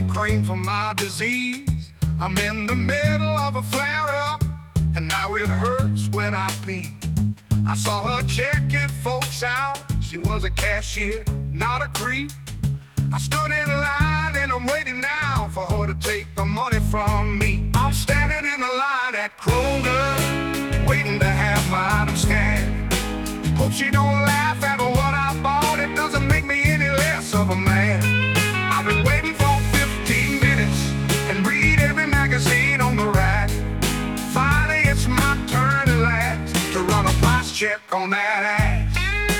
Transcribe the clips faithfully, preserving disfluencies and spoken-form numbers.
cream for my disease. I'm in the middle of a flare-up, and now it hurts when I pee. I saw her checking folks out. She was a cashier, not a creep. I stood in line and I'm waiting now for her to take the money from me. I'm standing in the line at Kroger, waiting to have my item scanned. Hope she don't laugh at what I bought. It doesn't make me any less of a man. I've been waiting for fifteen minutes and read every magazine on the rack. Finally it's my turn at last to run a price check on that ass.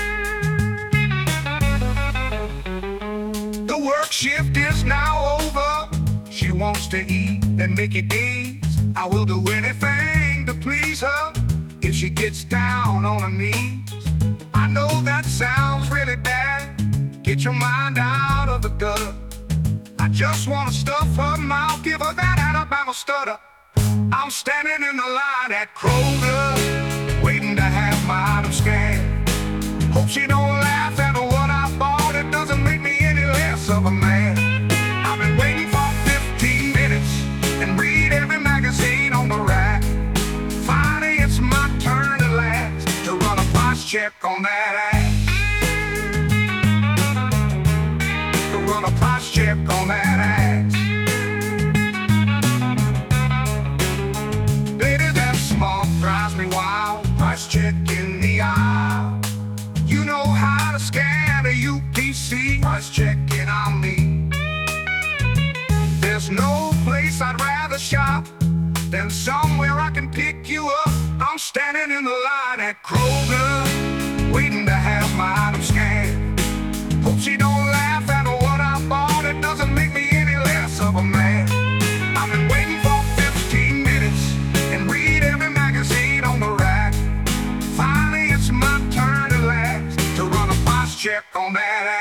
The work shift is now over. She wants to eat and Mickey D's. I will do anything to please her if she gets down on her knees. I know that sounds really bad. Get your mind out of the gutter. I just want to stuff her mouth, give her that Alabama stutter. I'm standing in the line at Kroger, waiting to have my item scanned. Hope she don't laugh at what I bought. It doesn't make me any less of a man. I've been waiting for fifteen minutes and read every magazine on the rack. Finally it's my turn at last to run a price check on that ass. To run a price check on that ass. Lady, that small drives me wild. Price check in the aisle. You know how to scan a U P C. Price checking on me. There's no place I'd rather shop than somewhere I can pick you up. I'm standing in the line at Kroger, waiting to have my item scanned. Hope she don't laugh at what I bought. It doesn't make me any less of a man. I've been waiting for fifteen minutes and read every magazine on the rack. Finally it's my turn at last to run a price check on that ass.